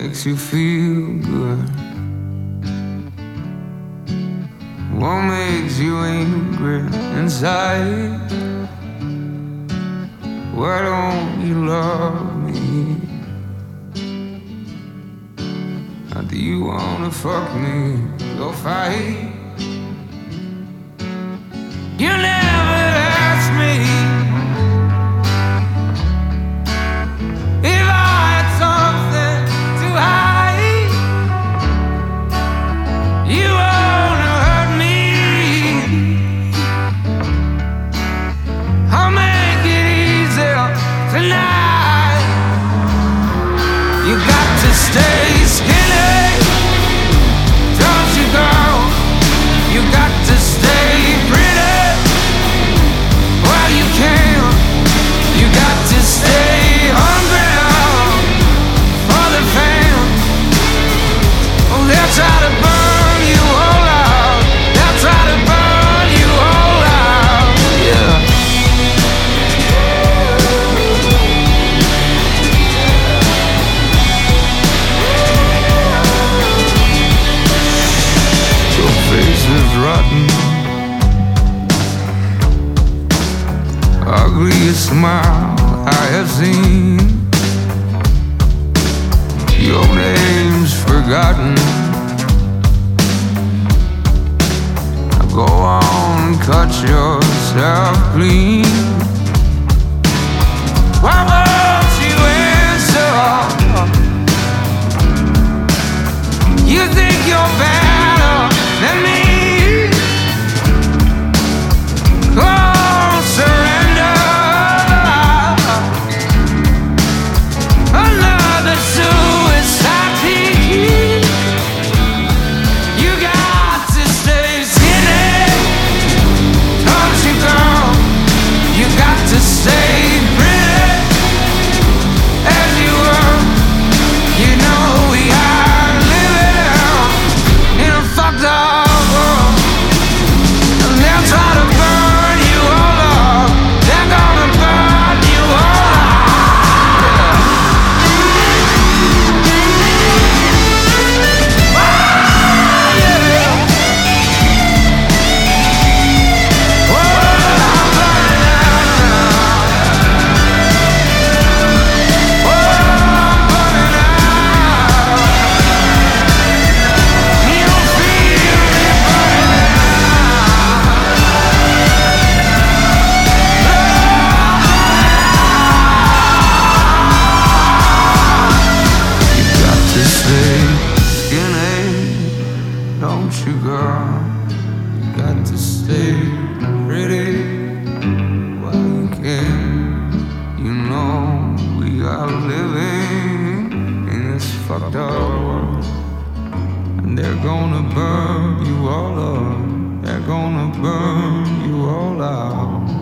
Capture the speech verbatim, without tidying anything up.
makes you feel good? What makes you angry inside? Why don't you love me? Or do you wanna fuck me? Go fight. You never asked me if I had something to hide. You wanna hurt me? I'll make it easier tonight. You got to stay skinny, don't you, girl? You got to stay pretty while you can. You got to stay hungry for the fam. Oh, they'll try to burn you all out. They'll try to burn you all out. Yeah. Your face is rotten, ugliest smile I have seen. Your name's forgotten. Now go on, cut yourself clean. Why won't you answer? You think you're better than me? Oh, surrender. Another suicide team. You got to stay skinny, don't you, girl? You got to stay pretty as you were. You know we are living in a fucked up world, and they'll try to burn you all up. They're gonna burn you all up. Don't you, girl? You got to stay pretty while you can. You know we are living in this fucked up world, and they're gonna burn you all up. They're gonna burn you all out.